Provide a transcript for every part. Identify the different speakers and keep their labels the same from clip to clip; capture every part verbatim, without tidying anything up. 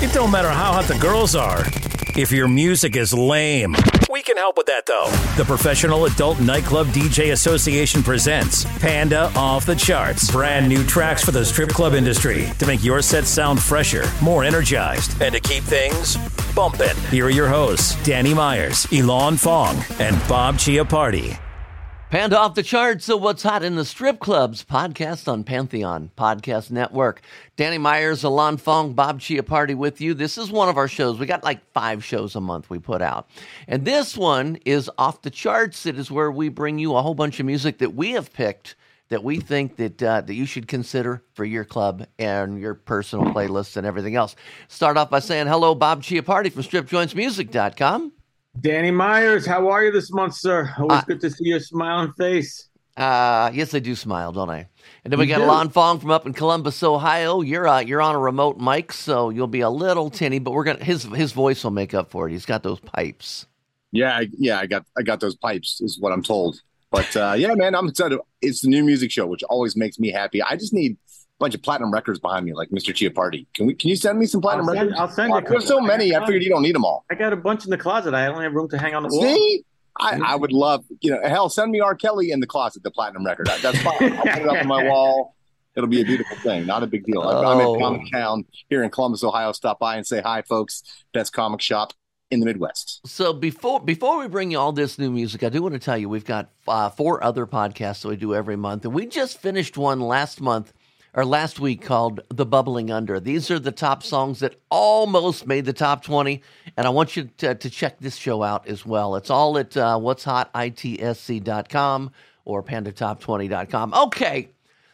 Speaker 1: It don't matter how hot the girls are. If your music is lame, we can help with that, though. The Professional Adult Nightclub D J Association presents Panda Off the Charts. Brand new tracks for the strip club industry to make your set sound fresher, more energized, and to keep things bumping. Here are your hosts, Danny Myers, Elon Fong, and Bob Chiappardi.
Speaker 2: Panda Off the Charts, so what's hot in the strip clubs? Podcast on Pantheon Podcast Network. Danny Myers, Alon Fong, Bob Chiappardi with you. This is one of our shows. We got like five shows a month we put out. And this one is Off the Charts. It is where we bring you a whole bunch of music that we have picked that we think that uh, that you should consider for your club and your personal playlists and everything else. Start off by saying hello, Bob Chiappardi from strip joints music dot com.
Speaker 3: Danny Myers, how are you this month, sir? Always
Speaker 2: uh,
Speaker 3: good to see your smiling face.
Speaker 2: Uh, yes, I do smile, don't I? And then we
Speaker 3: You
Speaker 2: got
Speaker 3: do.
Speaker 2: Alon Fong from up in Columbus, Ohio. You're uh, you're on a remote mic, so you'll be a little tinny, but we're gonna his his voice will make up for it. He's got those pipes.
Speaker 4: Yeah, I, yeah, I got I got those pipes, is what I'm told. But uh, yeah, man, I'm excited. It's the new music show, which always makes me happy. I just need a bunch of platinum records behind me, like Mister Chiappardi. Can we? Can you send me some platinum
Speaker 3: I'll send-
Speaker 4: records?
Speaker 3: I'll send you a
Speaker 4: There's so
Speaker 3: couple.
Speaker 4: many. I figured you don't need them all.
Speaker 3: I got a bunch in the closet. I only have room to hang on the wall.
Speaker 4: See, I, I would love, you know, hell, send me R. Kelly in the closet, the platinum record. That's fine. I'll put it up on my wall. It'll be a beautiful thing. Not a big deal. I'm
Speaker 2: Oh.
Speaker 4: in Comic Town here in Columbus, Ohio. Stop by and say hi, folks. Best comic shop in the Midwest.
Speaker 2: So before before we bring you all this new music, I do want to tell you we've got uh, four other podcasts that we do every month, and we just finished one last month or last week called The Bubbling Under. These are the top songs that almost made the top twenty, and I want you to, to check this show out as well. It's all at uh, what's hot I T S C dot com or panda top twenty dot com. Okay,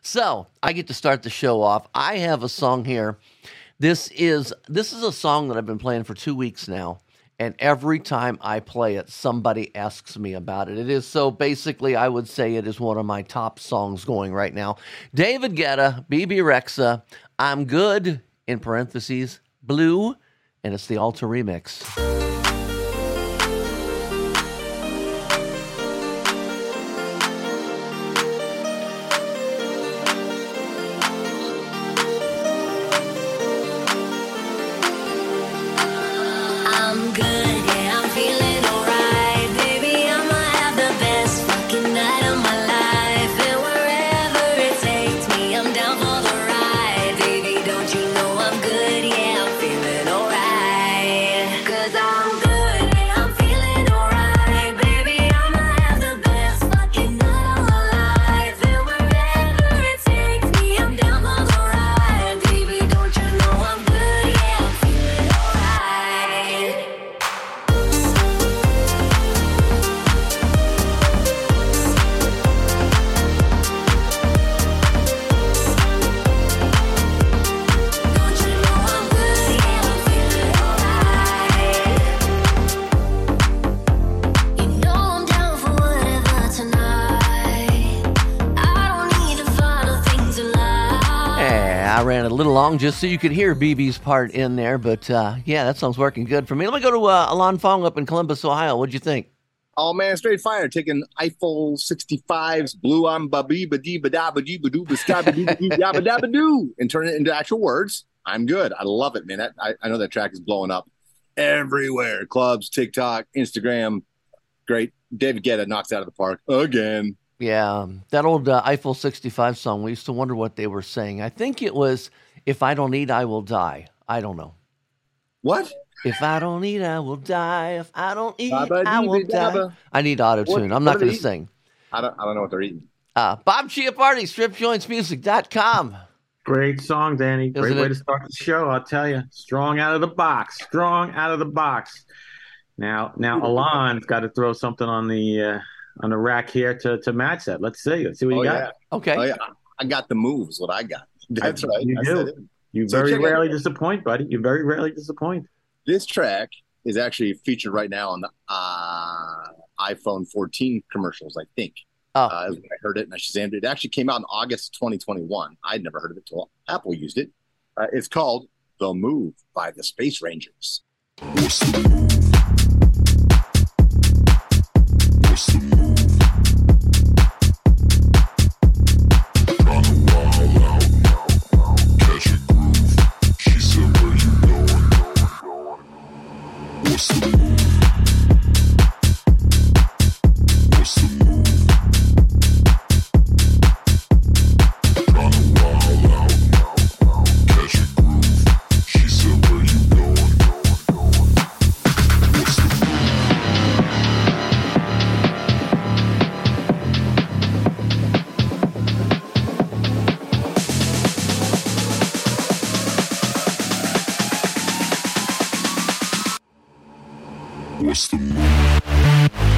Speaker 2: so I get to start the show off. I have a song here. This is this is a song that I've been playing for two weeks now. And every time I play it, somebody asks me about it. It is so basically, I would say it is one of my top songs going right now. David Guetta, B B Rexha, I'm Good, in parentheses, Blue, and it's the Alta remix.
Speaker 5: I'm good, yeah, I'm feeling alright. Baby, I'ma have the best fucking night of my life. And wherever it takes me, I'm down for the ride. Baby, don't you know I'm good, yeah, I'm feeling alright. 'Cause I'm good, yeah, I'm feeling alright. Baby, I'ma have the best fucking night of my life. And wherever it takes me, I'm down for the ride. Baby, don't you know I'm good, yeah, I'm feeling alright. Don't you know I'm good, yeah, I'm feeling alright. You know I'm down for whatever tonight. I don't need to follow things alive.
Speaker 2: Yeah, I ran it a little long just so you could hear B B's part in there. But uh, yeah, that song's working good for me. Let me go to uh, Alon Fong up in Columbus, Ohio. What'd you think?
Speaker 4: Oh man, straight fire. Taking Eiffel sixty-fives, blue on babi badi bada badi badu bastabadi yabba dabba doo, and turn it into actual words. I'm good. I love it, man. That, I, I know that track is blowing up everywhere. Clubs, TikTok, Instagram. Great. David Guetta knocks out of the park again.
Speaker 2: Yeah, um, that old uh, Eiffel sixty-five song, we used to wonder what they were saying. I think it was, if I don't eat, I will die. I don't know.
Speaker 4: What?
Speaker 2: If I don't eat, I will die. If I don't eat,
Speaker 4: Dabba
Speaker 2: I will
Speaker 4: dee
Speaker 2: die.
Speaker 4: dabba.
Speaker 2: I need auto-tune.
Speaker 4: What-
Speaker 2: I'm
Speaker 4: what
Speaker 2: not
Speaker 4: are
Speaker 2: going
Speaker 4: they
Speaker 2: to sing.
Speaker 4: I don't. I don't know what they're eating.
Speaker 2: Uh, Bob Chiappardi, strip joints music dot com.
Speaker 3: Great song, Danny. Great
Speaker 2: Isn't
Speaker 3: way
Speaker 2: it?
Speaker 3: to start the show, I'll tell you. Strong out of the box. Strong out of the box. Now, now, Alon's got to throw something on the uh, on the rack here to to match that. Let's see. Let's see what you
Speaker 4: Oh
Speaker 3: got.
Speaker 4: yeah.
Speaker 2: Okay.
Speaker 4: Oh yeah. I got the moves. What I got. That's right.
Speaker 3: You
Speaker 4: I
Speaker 3: do.
Speaker 4: said it.
Speaker 3: You
Speaker 4: So
Speaker 3: very
Speaker 4: check it
Speaker 3: rarely
Speaker 4: out.
Speaker 3: disappoint, buddy. You very rarely disappoint.
Speaker 4: This track is actually featured right now on the uh, iPhone fourteen commercials, I think.
Speaker 2: Oh.
Speaker 4: Uh, is when I heard it and I Shazammed it. It actually came out in August twenty twenty-one. I'd never heard of it until Apple used it. Uh, it's called The Move by the Space Rangers.
Speaker 6: What's the move? What's the move? Tryna wild out, catch a groove. She said, where you going? What's the move?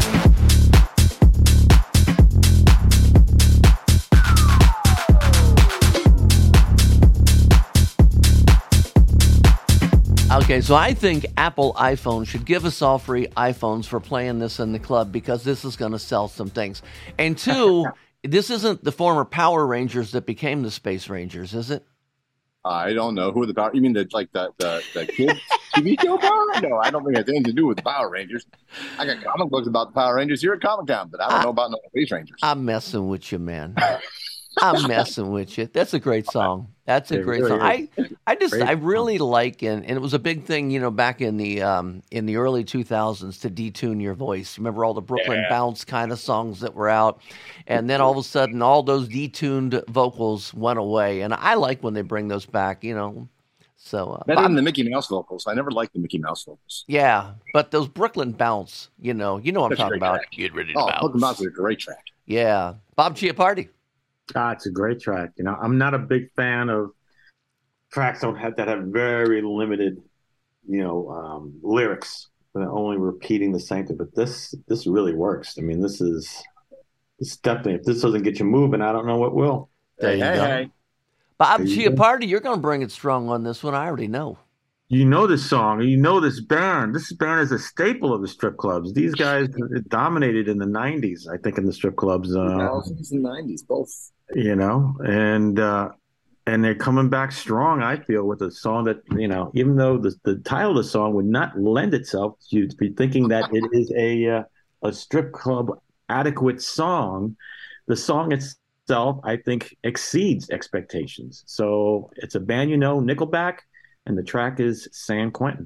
Speaker 2: Okay, so I think Apple iPhone should give us all free iPhones for playing this in the club because this is going to sell some things. And two, this isn't the former Power Rangers that became the Space Rangers, is it?
Speaker 4: I don't know who are the Power. You mean the like the the, the kids T V show Power? No, I don't think it has anything to do with the Power Rangers. I got comic books about the Power Rangers here at Comic Town, but I don't
Speaker 2: I,
Speaker 4: know about no Space Rangers.
Speaker 2: I'm messing with you, man. I'm messing with you. That's a great song. That's a
Speaker 3: It
Speaker 2: great
Speaker 3: really
Speaker 2: song. I,
Speaker 3: is.
Speaker 2: I just,
Speaker 3: Great
Speaker 2: I really like, and, and it was a big thing, you know, back in the um, in the early two thousands to detune your voice. Remember all the Brooklyn
Speaker 3: Yeah.
Speaker 2: Bounce kind of songs that were out, and then all of a sudden, all those detuned vocals went away. And I like when they bring those back, you know. So uh,
Speaker 4: Better
Speaker 2: Bob-
Speaker 4: than the Mickey Mouse vocals. I never liked the Mickey Mouse vocals.
Speaker 2: yeah, but those Brooklyn Bounce, you know, you know what I'm
Speaker 4: That's a
Speaker 2: talking
Speaker 4: great
Speaker 2: about.
Speaker 4: track.
Speaker 2: Get ready to
Speaker 4: Oh,
Speaker 2: bounce.
Speaker 4: Brooklyn Mouse is a great track.
Speaker 2: Yeah, Bob Chiappardi.
Speaker 3: Ah, it's a great track. You know, I'm not a big fan of tracks that have, that have very limited, you know, um, lyrics, but only repeating the same thing. But this this really works. I mean, this is this definitely. If this doesn't get you moving, I don't know what will.
Speaker 2: There you
Speaker 4: hey,
Speaker 2: go.
Speaker 4: hey.
Speaker 2: Bob
Speaker 3: There you go.
Speaker 2: Chiappardi, you're going to bring it strong on this one. I already know.
Speaker 3: You know this song, you know this band. This band is a staple of the strip clubs. These guys dominated in the nineties, I think, in the strip clubs. Uh,
Speaker 4: thousands and nineties, both.
Speaker 3: you know, and uh, and they're coming back strong. I feel with a song that, you know, even though the the title of the song would not lend itself to be thinking that it is a uh, a strip club adequate song, the song itself, I think, exceeds expectations. So it's a band, you know, Nickelback, and the track is San Quentin.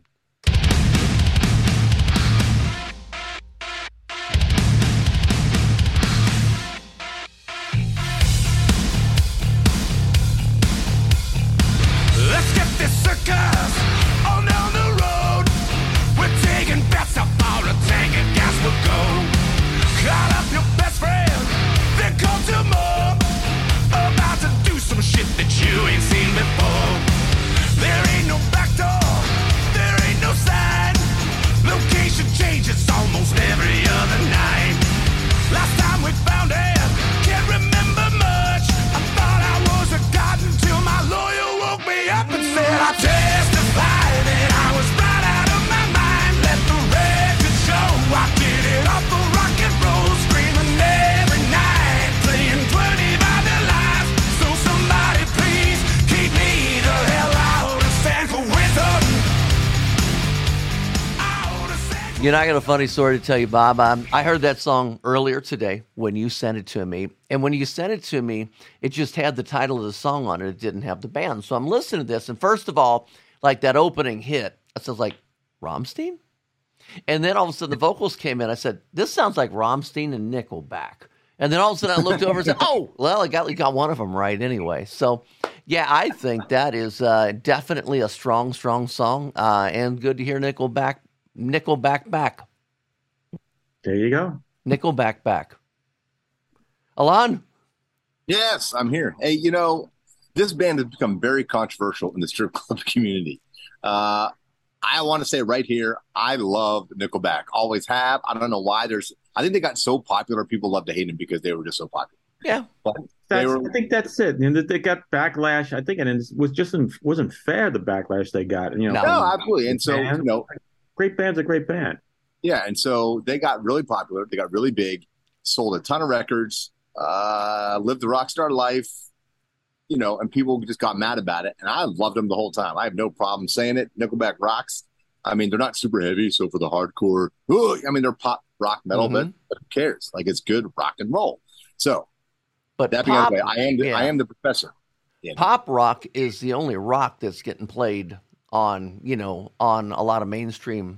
Speaker 7: Let's get this circus on down the road. We're taking bets up for a tank and gas will go. Call up your best friend, then call to mom. About to do some shit that you ain't seen before. There ain't no back door, there ain't no sign. Location changes almost every other night. Last time we found it, can't remember much. I thought I was a god until my lawyer woke me up and said I testified that I was right out of my mind. Let the record show I did it off the rock and roll, screaming every night, playing twenty by the life. So somebody please keep me the hell out of San Quentin. Out of San
Speaker 2: You know, I got a funny story to tell you, Bob. Um, I heard that song earlier today when you sent it to me. And when you sent it to me, it just had the title of the song on it. It didn't have the band. So I'm listening to this. And first of all, like that opening hit, I was like, Rammstein? And then all of a sudden the vocals came in. I said, this sounds like Rammstein and Nickelback. And then all of a sudden I looked over and said, oh, well, I got, I got one of them right anyway. So, yeah, I think that is uh, definitely a strong, strong song. Uh, and good to hear Nickelback, Nickelback back.
Speaker 3: There you go.
Speaker 2: Nickelback back. Alon?
Speaker 4: Yes, I'm here. Hey, you know, this band has become very controversial in the strip club community. Uh, I want to say right here, I love Nickelback. Always have. I don't know why. There's. I think they got so popular. People love to hate them because they were just so popular.
Speaker 2: Yeah.
Speaker 4: But
Speaker 3: That's,
Speaker 4: they were.
Speaker 3: I think that's it. You know, they got backlash. I think, and it was just wasn't fair, the backlash they got. You know,
Speaker 2: No.
Speaker 4: No, absolutely. And so, you know,
Speaker 3: great band's a great band.
Speaker 4: yeah. And so they got really popular. They got really big, sold a ton of records, uh, lived the rock star life, you know, and people just got mad about it. And I loved them the whole time. I have no problem saying it. Nickelback rocks. I mean, they're not super heavy. So for the hardcore, ooh, I mean, they're pop, rock, metal,
Speaker 2: Mhm.
Speaker 4: but, but who cares? Like, it's good rock and roll. So
Speaker 2: But
Speaker 4: that being
Speaker 2: pop,
Speaker 4: the way, I am the,
Speaker 2: yeah.
Speaker 4: I am the professor. Yeah.
Speaker 2: pop rock is the only rock that's getting played on, you know, on a lot of mainstream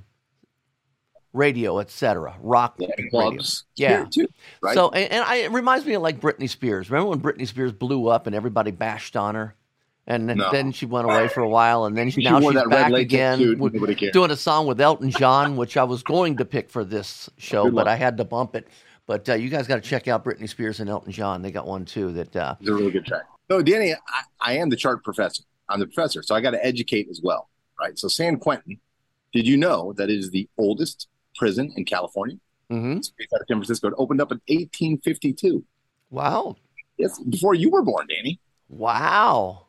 Speaker 2: radio, et cetera. Rock
Speaker 4: Yeah,
Speaker 2: radio.
Speaker 4: clubs.
Speaker 2: Yeah.
Speaker 4: Here, too, right?
Speaker 2: So, and, and I, it reminds me of like Britney Spears. Remember when Britney Spears blew up and everybody bashed on her? And then,
Speaker 4: No.
Speaker 2: then she went away for a while, and then she,
Speaker 4: She
Speaker 2: now
Speaker 4: wore
Speaker 2: she's
Speaker 4: that red
Speaker 2: back
Speaker 4: latex
Speaker 2: again
Speaker 4: suit,
Speaker 2: with-
Speaker 4: nobody cared.
Speaker 2: doing a song with Elton John, which I was going to pick for this show,
Speaker 4: Good
Speaker 2: but
Speaker 4: luck.
Speaker 2: I had to bump it. But uh, you guys got to check out Britney Spears and Elton John. They got one too. That uh,
Speaker 4: It's a really good track. So, Danny, I, I am the chart professor. I'm the professor, so I got to educate as well, right? So, San Quentin Did you know that it is the oldest prison in California?
Speaker 2: Mm-hmm.
Speaker 4: It's based out of San Francisco. It opened up in eighteen fifty-two.
Speaker 2: Wow.
Speaker 4: Yes, before you were born, Danny.
Speaker 2: Wow.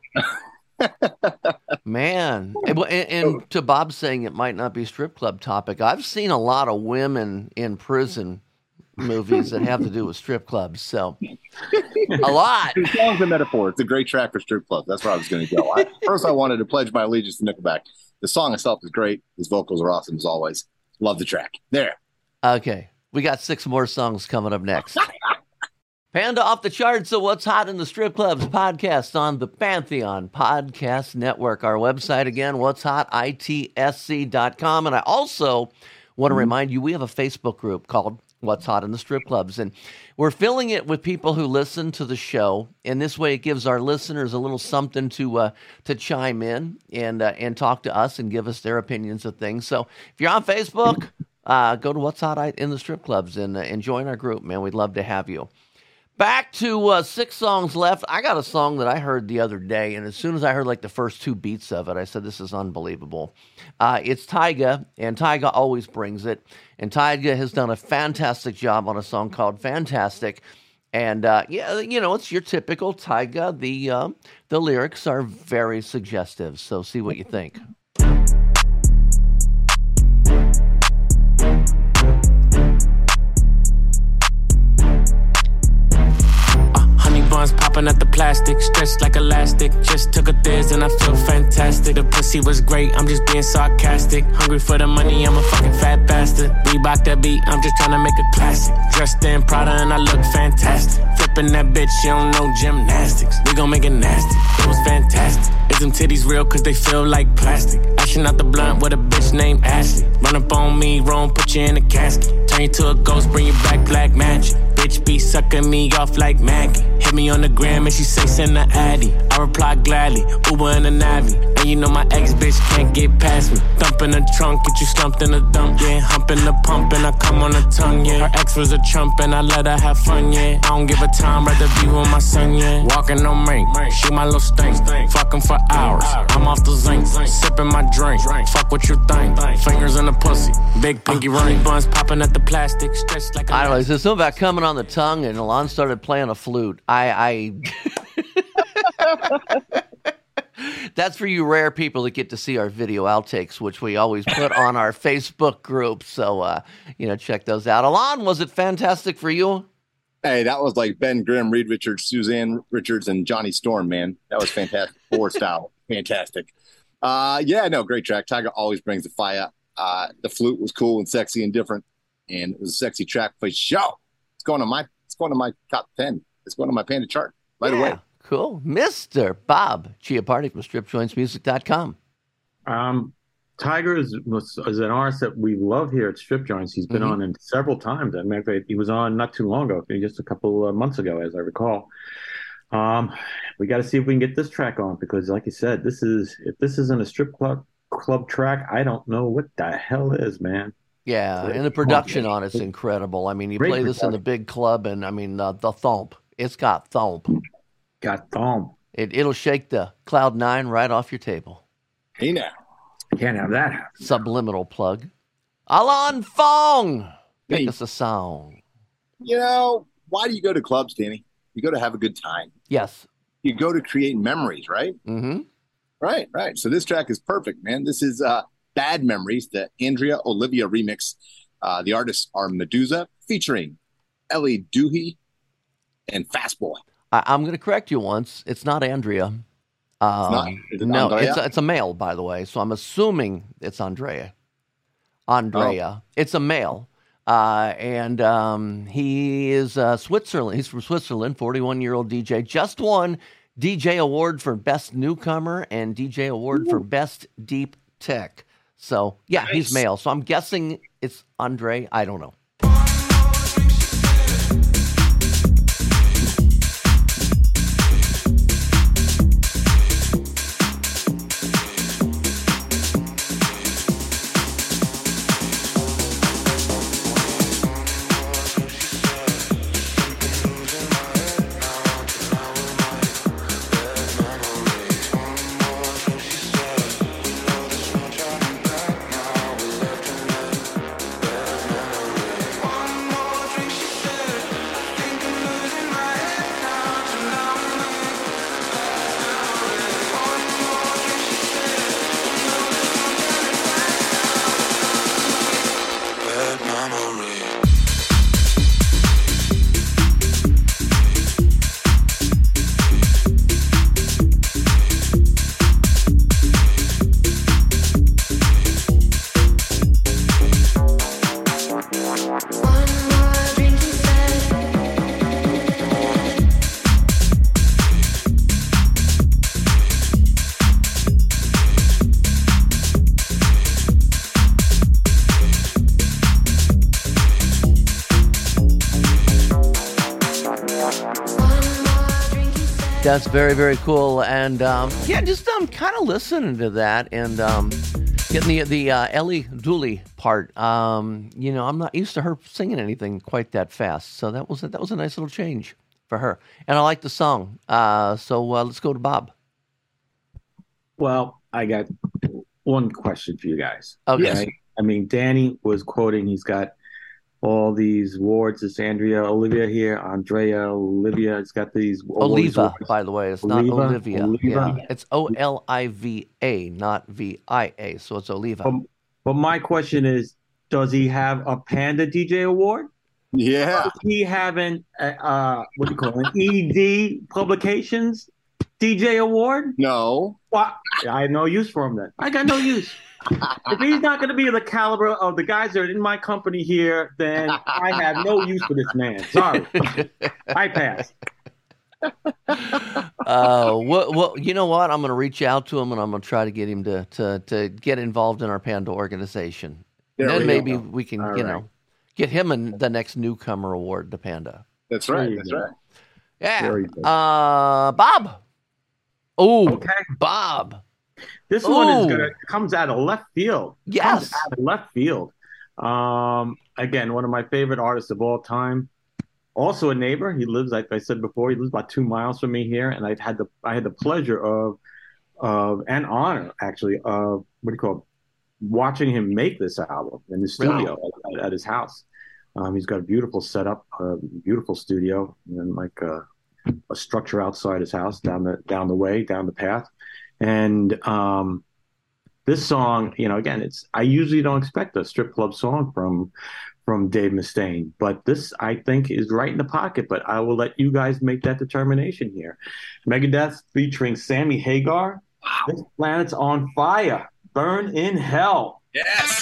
Speaker 2: Man. And, and to Bob saying it might not be strip club topic, I've seen a lot of women in prison movies that have to do with strip clubs. So a lot.
Speaker 4: It's a metaphor. It's a great track for strip clubs. That's where I was going to go. I, first, I wanted to pledge my allegiance to Nickelback. The song itself is great. His vocals are awesome as always. Love the track. There.
Speaker 2: Okay. We got six more songs coming up next. Panda Off the Charts, so What's Hot in the Strip Clubs podcast on the Pantheon Podcast Network. Our website again, what's hot I T S C dot com. And I also want to remind you, we have a Facebook group called What's Hot in the Strip Clubs. And we're filling it with people who listen to the show. And this way it gives our listeners a little something to uh, to chime in and uh, and talk to us and give us their opinions of things. So if you're on Facebook, uh, go to What's Hot in the Strip Clubs and, uh, and join our group, man. We'd love to have you. Back to uh, six songs left. I got a song that I heard the other day, and as soon as I heard like the first two beats of it, I said, this is unbelievable. Uh, it's Tyga, and Tyga always brings it. And Tyga has done a fantastic job on a song called Fantastic. And, uh, yeah, you know, it's your typical Tyga. The, uh, the lyrics are very suggestive, so see what you think.
Speaker 8: Buns popping at the plastic, stretched like elastic. Just took a thiz and I feel fantastic. The pussy was great, I'm just being sarcastic. Hungry for the money, I'm a fucking fat bastard. Reebok that beat, I'm just trying to make a classic. Dressed in Prada and I look fantastic. Flipping that bitch, you don't know gymnastics. We gon' make it nasty, it was fantastic. Is them titties real cause they feel like plastic? Ashing out the blunt with a bitch named Ashley. Run up on me, wrong, put you in a casket. Turn you to a ghost, bring you back black magic. Bitch be sucking me off like Maggie. Hit me on the gram and she say send the Addy. I reply gladly, Uber in the Navi. And you know my ex bitch can't get past me. Dump in the trunk, get you slumped in the dump, yeah. Hump in the pump and I come on the tongue, yeah. Her ex was a chump and I let her have fun, yeah. I don't give a time, rather be with my son, yeah. Walking on rank, shoot my little stink. Fucking for hours, I'm off the zinc. Sipping my drink, fuck what you think. Fingers in the pussy, big pinky running buns popping at the plastic. Stretched like a
Speaker 2: I don't know, there's something about coming on the tongue, and Alon started playing a flute. I, I That's for you rare people that get to see our video outtakes, which we always put on our Facebook group. So, uh, you know, check those out. Alon, was it fantastic for you?
Speaker 4: Hey, that was like Ben Grimm, Reed Richards, Suzanne Richards, and Johnny Storm, man. That was fantastic. Four style. Fantastic. Uh, yeah, no, great track. Tyga always brings the fire. Uh, the flute was cool and sexy and different, and it was a sexy track for sure. It's going on my it's going on my top ten. It's going on my Panda chart right
Speaker 2: yeah,
Speaker 4: away.
Speaker 2: Cool. Mister Bob Chiappardi from strip joints music dot com.
Speaker 3: Um, Tyga is, was, is an artist that we love here at Strip Joints. He's been
Speaker 2: Mm-hmm.
Speaker 3: on in several times. I mean, he was on not too long ago, just a couple of months ago, as I recall. Um, we got to see if we can get this track on because, like you said, this is if this isn't a strip club club track, I don't know what the hell is, man.
Speaker 2: Yeah,
Speaker 3: Great.
Speaker 2: and the production on it's incredible. I mean, you
Speaker 3: Great
Speaker 2: play this in the big club, and I mean, uh, the thump. It's got thump.
Speaker 3: Got thump.
Speaker 2: It, it'll shake the Cloud nine right off your table.
Speaker 4: Hey now.
Speaker 3: Can't have that happen.
Speaker 2: Subliminal plug. Alon Fong, pick
Speaker 4: Hey.
Speaker 2: us a song.
Speaker 4: You know, why do you go to clubs, Danny? You go to have a good time.
Speaker 2: Yes.
Speaker 4: You go to create memories, right?
Speaker 2: Mm-hmm.
Speaker 4: Right, right. So this track is perfect, man. This is uh, Bad Memories, the Andrea Olivia remix. Uh, the artists are Medusa, featuring Ellie Doohy and Fastboy.
Speaker 2: I, I'm going to correct you once. It's not Andrea. Um,
Speaker 4: not? Is it
Speaker 2: no,
Speaker 4: Andrea?
Speaker 2: it's a, it's a male, by the way. So I'm assuming it's Andrea. Andrea. It's a male. Uh, and um, he is uh, Switzerland. He's from Switzerland, forty-one-year-old D J. Just won D J Award for Best Newcomer and D J Award for Best Deep Tech. So, yeah,
Speaker 4: Nice.
Speaker 2: he's male. So I'm guessing it's Andre. I don't know.
Speaker 7: Now
Speaker 2: That's very, very cool. And um, yeah, just um, kind of listening to that and um, getting the the uh, Ellie Dooley part. Um, you know, I'm not used to her singing anything quite that fast, so that was a, that was a nice little change for her. And I like the song. Uh, so uh, let's go to Bob.
Speaker 3: Well, I got one question for you guys.
Speaker 2: Okay.
Speaker 3: Right? I mean, Danny was quoting. He's got all these awards. It's Andrea, Olivia here, Andrea, Olivia. It's got these
Speaker 2: Oliva,
Speaker 3: awards.
Speaker 2: by the way. It's
Speaker 3: Oliva?
Speaker 2: not Olivia.
Speaker 3: Oliva?
Speaker 2: Yeah. It's O L I V A, not V I A. So it's Oliva.
Speaker 3: But, but my question is, does he have a Panda D J award?
Speaker 4: Yeah.
Speaker 3: Does he have an, uh, what do you call it, an E D Publications D J award?
Speaker 4: No.
Speaker 3: Well, I have no use for him then. I got no use. If he's not going to be the caliber of the guys that are in my company here, then I have no use for this man. Sorry. I pass.
Speaker 2: Uh, what, what, you know what? I'm going to reach out to him and I'm going to try to get him to, to, to get involved in our Panda organization.
Speaker 4: There
Speaker 2: then
Speaker 4: we
Speaker 2: maybe
Speaker 4: go.
Speaker 2: we can,
Speaker 3: All
Speaker 2: you
Speaker 3: right.
Speaker 2: know, get him in the next newcomer award to Panda.
Speaker 4: That's
Speaker 3: There
Speaker 4: right.
Speaker 3: you
Speaker 4: That's
Speaker 3: go.
Speaker 4: right.
Speaker 2: Yeah.
Speaker 3: Very good.
Speaker 2: Uh, Bob. Oh,
Speaker 3: Okay.
Speaker 2: Bob.
Speaker 3: This one is
Speaker 2: Ooh.
Speaker 3: gonna comes out of left field.
Speaker 2: Yes.
Speaker 3: Comes out of left field. Um, again, one of my favorite artists of all time. Also a neighbor. He lives, like I said before, he lives about two miles from me here, and I've had the I had the pleasure of of and honor actually of what do you call it, watching him make this album in the studio at, at his house. Um, he's got a beautiful setup, a beautiful studio, and like a, a structure outside his house, down the down the way, down the path. And um, this song, you know, again, it's I usually don't expect a strip club song from from Dave Mustaine, but this I think is right in the pocket. But I will let you guys make that determination here. Megadeth featuring Sammy Hagar. This planet's on fire. Burn in hell.
Speaker 4: Yes.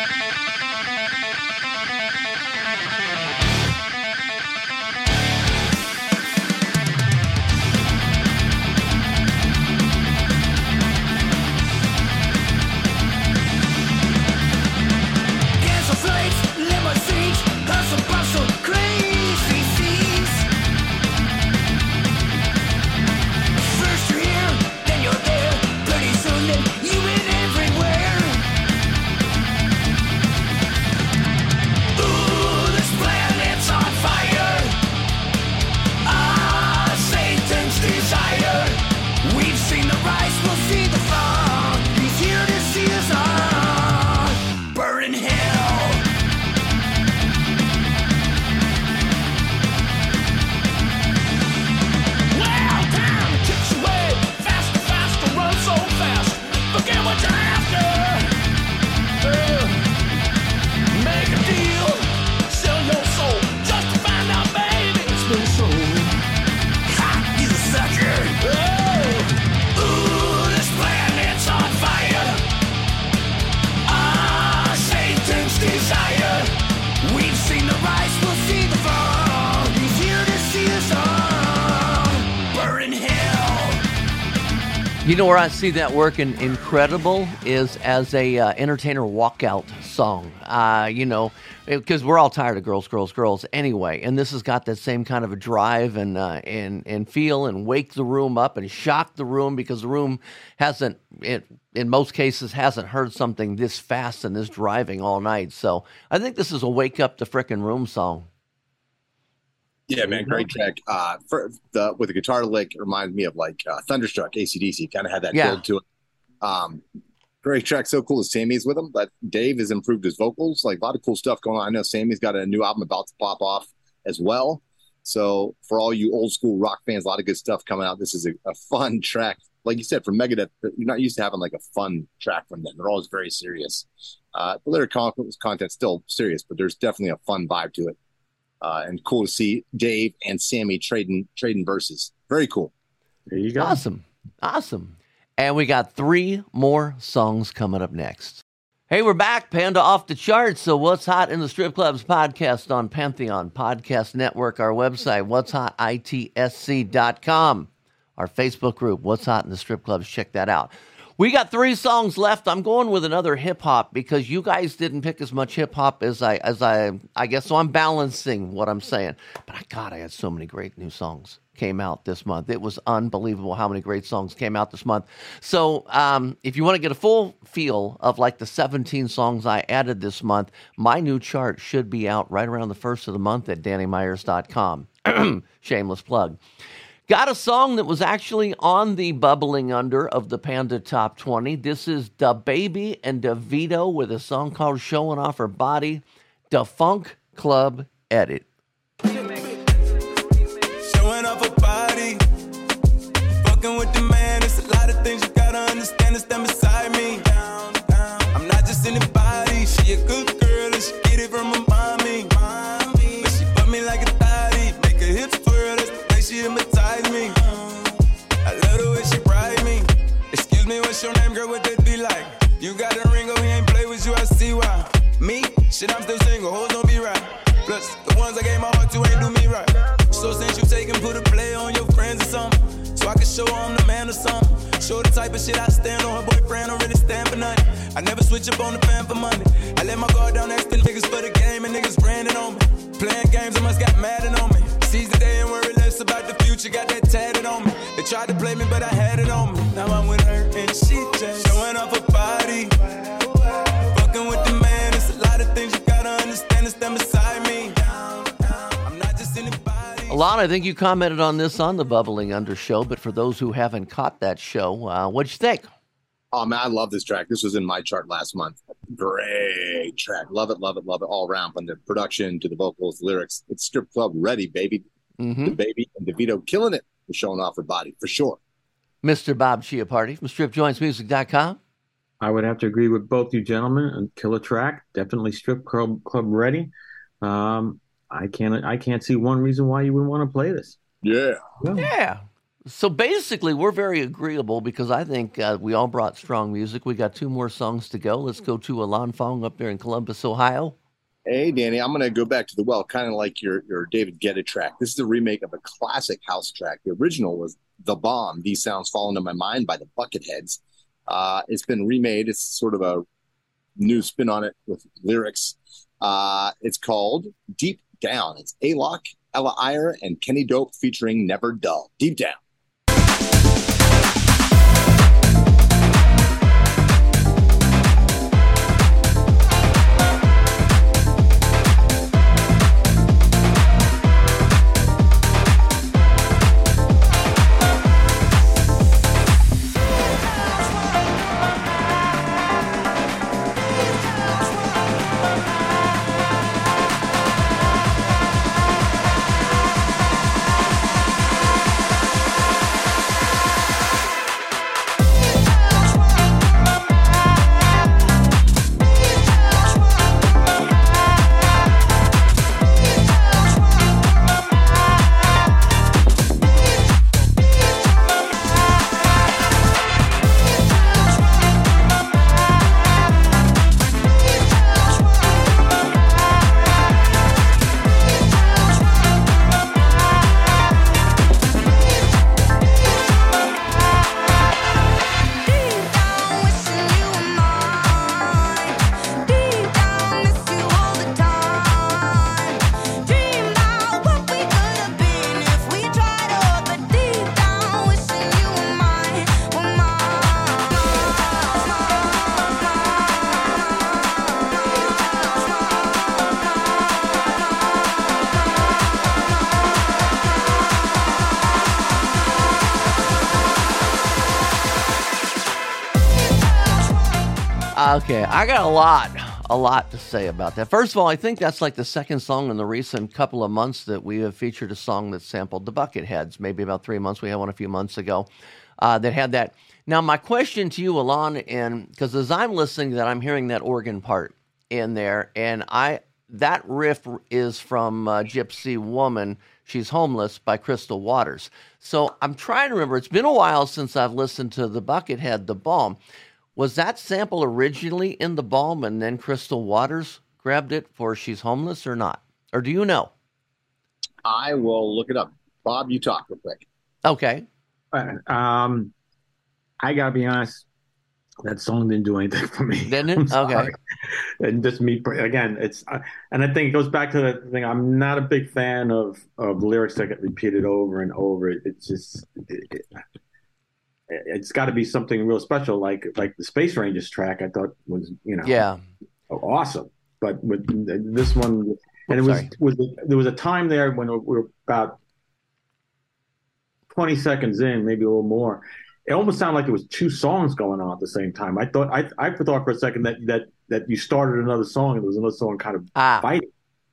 Speaker 7: Cancel flights, limousines, hustle bustle, crazy scenes. First you're here, then you're there. Pretty soon, then you in everywhere. Ooh, this planet's on fire. Ah, Satan's desire. We've seen the rise, we'll see the fall. He's here to see us all burn in hell. Well, time kicks away. Faster, faster, run so fast. Forget what you're after. Uh, make a deal. Sell your soul just to find out, baby, it's been sold. Ha! He's a sucker. Oh. Ooh, this planet's on fire. Ah, Satan's desire. We've seen the rise, we'll see the fall. He's here to see us all burn in hell.
Speaker 2: You know where I see that working incredible is as a uh, entertainer walkout song. Uh, you know, because we're all tired of girls, girls, girls anyway, and this has got that same kind of a drive and uh, and and feel and wake the room up and shock the room because the room hasn't, it, in most cases, hasn't heard something this fast and this driving all night. So I think this is a wake up the frickin' room song.
Speaker 4: Yeah, man, great track. Uh, for the with the guitar lick, it reminds me of like uh, Thunderstruck, A C D C. Kind of had that
Speaker 2: Yeah.
Speaker 4: build to it. Um, great track. So cool as Sammy's with him, but Dave has improved his vocals. Like a lot of cool stuff going on. I know Sammy's got a new album about to pop off as well. So for all you old school rock fans, a lot of good stuff coming out. This is a, a fun track. Like you said, for Megadeth, you're not used to having like a fun track from them. They're always very serious. Uh, the lyric content's still serious, but there's definitely a fun vibe to it. Uh, and cool to see Dave and Sammy trading trading verses. Very cool.
Speaker 3: There you go.
Speaker 2: Awesome. Awesome. And we got three more songs coming up next. Hey, we're back. Panda off the charts. So what's hot in the strip clubs podcast on Pantheon Podcast Network, our website, what's hot I T S C dot com, our Facebook group, What's Hot in the Strip Clubs. Check that out. We got three songs left. I'm going with another hip hop because you guys didn't pick as much hip hop as I as I I guess so. I'm balancing what I'm saying. But I God, I had so many great new songs. came out this month. It was unbelievable how many great songs came out this month. So um, if you want to get a full feel of like the seventeen songs I added this month, my new chart should be out right around the first of the month at danny myers dot com. Shameless plug. Got a song that was actually on the bubbling under of the Panda Top twenty. This is DaBaby and Davido with a song called Showing Off Her Body, the Funk Club Edit.
Speaker 7: Showing off her body, fucking with the man. It's a lot of things you gotta understand. To stand beside me. I'm not just anybody. She a good girl and she get it from her mommy. But she put me like a thotty, make her hips twirl. That's the way she hypnotize me. I love the way she ride me. Excuse me, what's your name, girl? What that be like? You got a ring, oh, he ain't play with you. I see why. Me, shit, I'm still single. Hoes don't be right. Plus, the ones I gave my heart to ain't do me right. So since you take and put a play on your friends or something, so I can show I'm the man or something. Show the type of shit I stand on. Her boyfriend don't really stand for nothing. I never switch up on the fan for money. I let my guard down next to niggas for the game, and niggas branding on me. Playing games, I must got mad on me. Seize the day and worry less about the future. Got that tatted on me. They tried to play me, but I had it on me. Now I'm with her and she just showing off her body. Fucking with the man. It's a lot of things you gotta understand. To stand beside me. I'm not just anybody.
Speaker 2: Alon, I think you commented on this on the Bubbling Under show, but for those who haven't caught that show, uh, what'd you think?
Speaker 4: Oh man, I love this track. This was in my chart last month. Great track. Love it, love it, love it all around. From the production to the vocals, lyrics. It's strip club ready, baby.
Speaker 2: Mm-hmm.
Speaker 4: DaBaby and Davido killing it for showing off her body, for sure.
Speaker 2: Mister Bob Chiappardi from strip joints music dot com.
Speaker 3: I would have to agree with both you gentlemen. And killer track, definitely strip club, club ready. Um, I can't I can't see one reason why you wouldn't want to play this.
Speaker 4: Yeah.
Speaker 2: Yeah. So basically, we're very agreeable because I think uh, we all brought strong music. We got two more songs to go. Let's go to Alon Fong up there in Columbus, Ohio.
Speaker 4: Hey, Danny, I'm going to go back to the well, kind of like your, your David Guetta track. This is a remake of a classic house track. The original was The Bomb, These Sounds Fall Into My Mind by the Bucketheads. Uh, it's been remade. It's sort of a new spin on it with lyrics. Uh, it's called Deep Down. It's A-Lock, Ella Eyre, and Kenny Dope featuring Never Dull. Deep Down.
Speaker 2: Okay, I got a lot, a lot to say about that. First of all, I think that's like the second song in the recent couple of months that we have featured a song that sampled the Bucketheads. Maybe about three months. We had one a few months ago uh, that had that. Now, my question to you, Alon, and because as I'm listening to that, I'm hearing that organ part in there, and I that riff is from uh, Gypsy Woman, She's Homeless by Crystal Waters. So I'm trying to remember. It's been a while since I've listened to the Buckethead, The Balm. Was that sample originally in The Balm and then Crystal Waters grabbed it for She's Homeless or not? Or do you know?
Speaker 4: I will look it up. Bob, you talk real quick.
Speaker 2: Okay.
Speaker 3: Uh, um, I gotta be honest. that song didn't do anything for me.
Speaker 2: Didn't it?
Speaker 3: I'm sorry.
Speaker 2: Okay.
Speaker 3: And just me again. It's uh, and I think it goes back to the thing. I'm not a big fan of of lyrics that get repeated over and over. It's just it, it, it's got to be something real special, like like the Space Rangers track. I thought was you know
Speaker 2: Yeah.
Speaker 3: awesome, but with this one, and it
Speaker 2: Oops,
Speaker 3: was
Speaker 2: sorry.
Speaker 3: was there was a time there when we were about twenty seconds in, maybe a little more. It almost sounded like there was two songs going on at the same time. I thought I I thought for a second that that that you started another song and there was another song kind of
Speaker 2: Ah.
Speaker 3: fighting.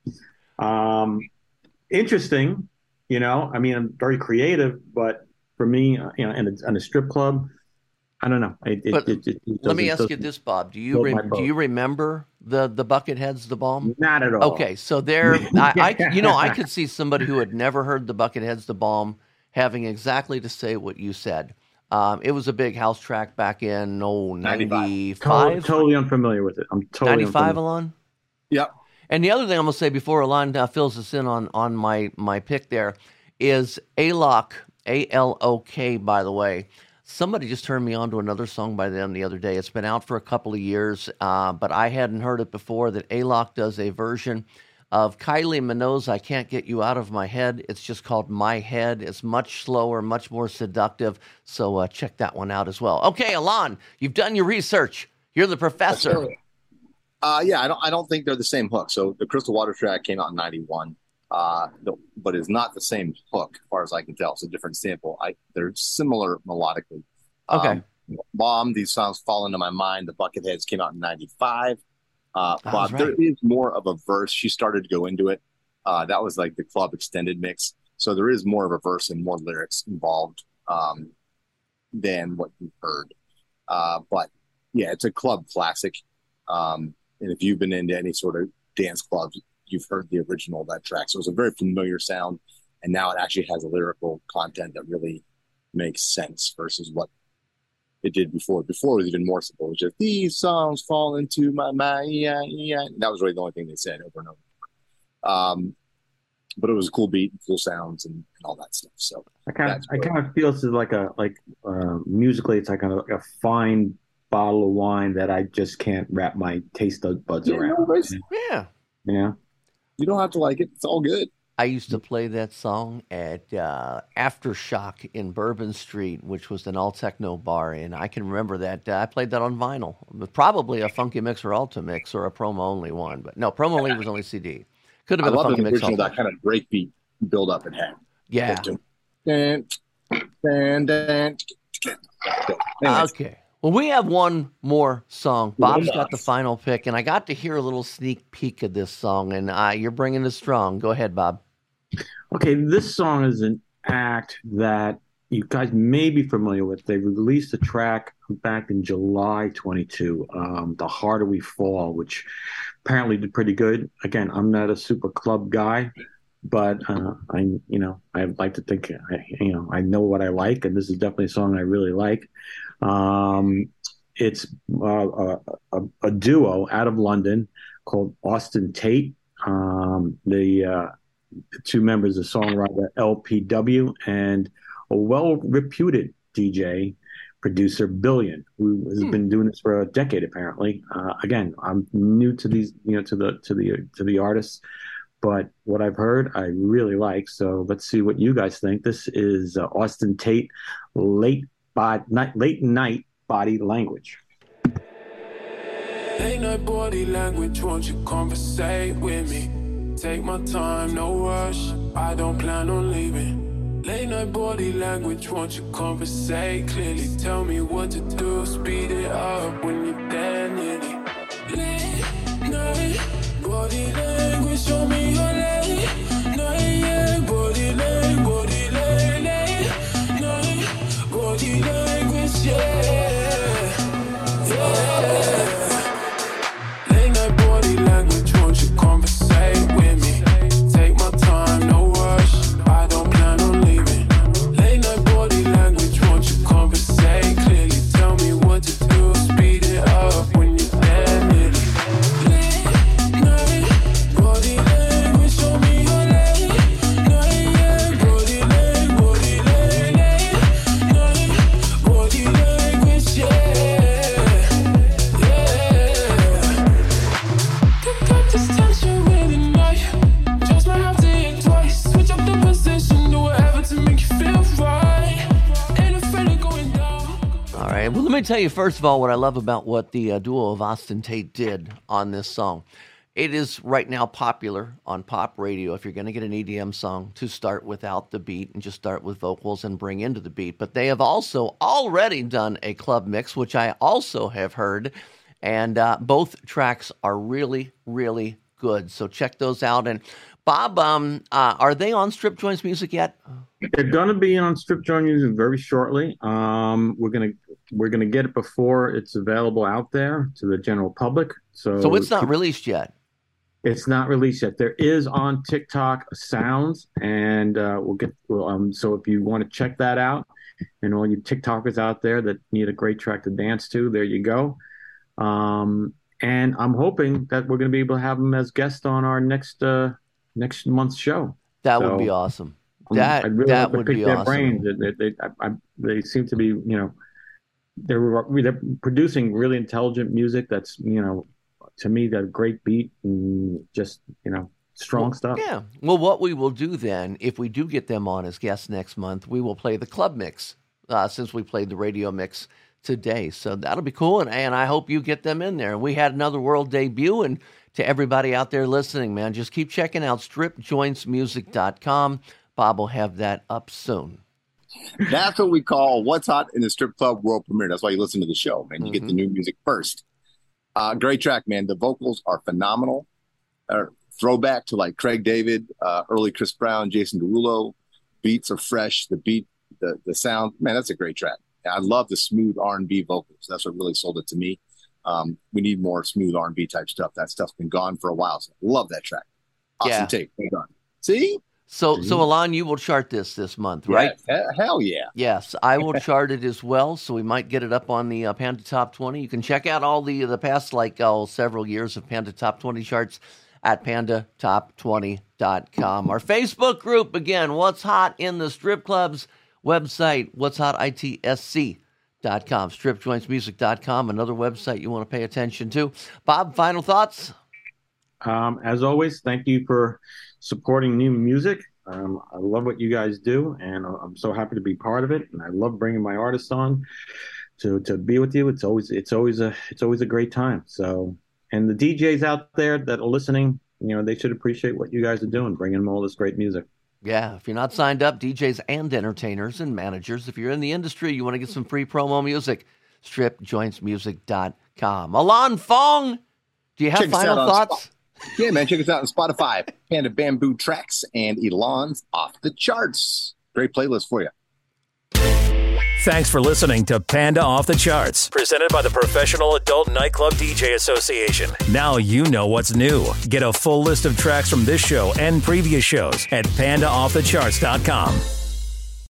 Speaker 3: Um, interesting, you know. I mean, I'm very creative, but for me, uh, you know, in a, in a strip club, I don't know. It, it,
Speaker 2: But
Speaker 3: it, it, it
Speaker 2: Let me
Speaker 3: doesn't-
Speaker 2: ask you
Speaker 3: doesn't-
Speaker 2: this, Bob. Do you
Speaker 3: float
Speaker 2: re-
Speaker 3: my
Speaker 2: do
Speaker 3: boat.
Speaker 2: you remember the the Bucketheads, the bomb?
Speaker 3: Not at all.
Speaker 2: Okay, so there, I, I, you know, I could see somebody who had never heard the Bucketheads, the bomb, having exactly to say what you said. Um, it was a big house track back in oh
Speaker 4: ninety-five.
Speaker 3: Totally,
Speaker 2: ninety-five,
Speaker 3: totally unfamiliar with it. I'm totally
Speaker 2: ninety-five,
Speaker 3: unfamiliar.
Speaker 2: Alon.
Speaker 4: Yep.
Speaker 2: And the other thing I'm gonna say before Alon uh, fills us in on on my my pick there is A-Lok, A L O K. By the way, somebody just turned me on to another song by them the other day. It's been out for a couple of years, uh, but I hadn't heard it before. That A-Lok does a version of Kylie Minogue's "I Can't Get You Out of My Head." It's just called My Head. It's much slower, much more seductive. So uh, check that one out as well. Okay, Alon, you've done your research. You're the professor.
Speaker 4: Uh, yeah, I don't. I don't think they're the same hook. So the Crystal Water track came out in ninety-one, uh, no, but is not the same hook, as far as I can tell. It's a different sample. I they're similar melodically.
Speaker 2: Okay.
Speaker 4: Um, Bomb. These songs fall into my mind. The Bucketheads came out in ninety-five. Uh,
Speaker 2: That
Speaker 4: Bob,
Speaker 2: was
Speaker 4: there
Speaker 2: right.
Speaker 4: is more of a verse. She started to go into it. Uh, that was like the club extended mix. So there is more of a verse and more lyrics involved um, than what you've heard. Uh, but yeah, it's a club classic. Um, and if you've been into any sort of dance clubs, you've heard the original of that track. So it's a very familiar sound. And now it actually has a lyrical content that really makes sense versus what it did before. Before it was even more simple. It was just, these songs fall into my mind. Yeah, yeah. That was really the only thing they said over and over. Um, but it was a cool beat, cool sounds, and, and all that stuff. So
Speaker 3: I kind of,
Speaker 4: that's
Speaker 3: I
Speaker 4: what-
Speaker 3: kind of feel this is like a like uh, musically, it's like a, like a fine bottle of wine that I just can't wrap my taste buds
Speaker 4: Yeah,
Speaker 3: around.
Speaker 4: no worries.
Speaker 2: Yeah.
Speaker 3: Yeah,
Speaker 4: You don't have to like it. It's all good.
Speaker 2: I used to play that song at uh, Aftershock in Bourbon Street, which was an all-techno bar, and I can remember that. Uh, I played that on vinyl. Probably a Funky Mix or Alta Mix or a promo-only one. But no, promo-only was only C D. Could have
Speaker 4: I
Speaker 2: been a
Speaker 4: love
Speaker 2: Funky
Speaker 4: the
Speaker 2: Mix
Speaker 4: original,
Speaker 2: Alta.
Speaker 4: that kind of breakbeat build up it had.
Speaker 2: Yeah.
Speaker 4: Dun, dun, dun. Anyways,
Speaker 2: Okay. Well, we have one more song. Bob's
Speaker 4: One
Speaker 2: got the
Speaker 4: more.
Speaker 2: final pick, and I got to hear a little sneak peek of this song, and uh, you're bringing it strong. Go ahead, Bob.
Speaker 3: okay. This song is an act that you guys may be familiar with. They released a track back in July twenty-two, um, "The Harder We Fall," which apparently did pretty good. Again, I'm not a super club guy, but uh, I, you know, I like to think, I, you know, I know what I like, and this is definitely a song I really like. Um, it's uh, a, a, a duo out of London called Austin Tate. Um, the, uh, the two members, the songwriter L P W, and a well-reputed D J producer Billion, who has
Speaker 2: Hmm.
Speaker 3: been doing this for a decade apparently. Uh, again, I'm new to these, you know, to the to the to the artists, but what I've heard, I really like. So let's see what you guys think. This is uh, Austin Tate, late bod, night, late night body language.
Speaker 8: Late night body language, won't you conversate with me? Take my time, no rush, I don't plan on leaving. Late night body language, won't you conversate clearly? Tell me what to do, speed it up when you're there nearly. Late night body language, show me your late night, yeah. Body language, body language, late night body language, yeah, yeah. Late night body language, won't you conversate with me? Take my time, no rush, I don't plan on leaving. Late night body language, won't you conversate clearly? Tell me what to do, speed it up
Speaker 2: me tell you, first of all, what I love about what the uh, duo of Austin Tate did on this song. It is right now popular on pop radio if you're going to get an E D M song to start without the beat and just start with vocals and bring into the beat. But they have also already done a club mix, which I also have heard. And uh, both tracks are really, really good. So check those out. And Bob, um, uh, are they on Strip Joints Music yet?
Speaker 3: They're going to be on Strip Joint Music very shortly. Um, we're going to we're going to get it before it's available out there to the general public. So,
Speaker 2: So it's not released yet.
Speaker 3: It's not released yet. There is on TikTok sounds, and uh, we'll get. Well, um, so if you want to check that out, and all you TikTokers out there that need a great track to dance to, there you go. Um, and I'm hoping that we're going to be able to have them as guests on our next uh, next month's show.
Speaker 2: That
Speaker 3: So,
Speaker 2: would be awesome.
Speaker 3: um,
Speaker 2: That
Speaker 3: I'd really
Speaker 2: that
Speaker 3: like to
Speaker 2: would
Speaker 3: pick
Speaker 2: be
Speaker 3: their
Speaker 2: awesome.
Speaker 3: brains. They, they, I, I, they seem to be, you know, they're they're producing really intelligent music. That's, you know, to me, that great beat and just, you know, strong
Speaker 2: Well,
Speaker 3: stuff.
Speaker 2: Yeah. Well, what we will do then, if we do get them on as guests next month, we will play the club mix uh, since we played the radio mix today. So that'll be cool. And, and I hope you get them in there. We had another world debut. And to everybody out there listening, man, just keep checking out strip joints music dot com. Bob will have that up soon.
Speaker 4: That's what we call what's hot in the strip club world premiere. That's why you listen to the show, man. You
Speaker 2: Mhm.
Speaker 4: get the new music first. Uh, great track, man. The vocals are phenomenal. Uh, throwback to like Craig David, uh, early Chris Brown, Jason Derulo. Beats are fresh. The beat, the the sound, man, that's a great track. I love the smooth R and B vocals. That's what really sold it to me. Um, we need more smooth R and B type stuff. That stuff's been gone for a while. So love that track. Awesome
Speaker 2: Yeah.
Speaker 4: tape. Well done. See?
Speaker 2: So, so Alon, you will chart this this month, right?
Speaker 4: Yeah, he- hell yeah.
Speaker 2: Yes, I will chart it as well, so we might get it up on the uh, Panda Top twenty. You can check out all the the past, like, oh, several years of Panda Top twenty charts at panda top twenty dot com. Our Facebook group, again, What's Hot in the Strip Clubs website, what's hot I T S C dot com, strip joints music dot com, another website you want to pay attention to. Bob, final thoughts?
Speaker 3: Um, as always, thank you for supporting new music. Um, I love what you guys do, and I'm so happy to be part of it. And I love bringing my artists on to to be with you. It's always it's always a it's always a great time. So, and the D Js out there that are listening, you know, they should appreciate what you guys are doing, bringing them all this great music.
Speaker 2: Yeah, if you're not signed up, D Js and entertainers and managers, if you're in the industry, you want to get some free promo music, strip joints music dot com. Alon Fong, do you have
Speaker 4: Check us
Speaker 2: final
Speaker 4: out on
Speaker 2: thoughts?
Speaker 4: Spot- Yeah, man, check us out on Spotify. Panda Bamboo Tracks and Elon's Off the Charts. Great playlist for you.
Speaker 1: Thanks for listening to Panda Off the Charts, presented by the Professional Adult Nightclub D J Association. Now you know what's new. Get a full list of tracks from this show and previous shows at panda off the charts dot com.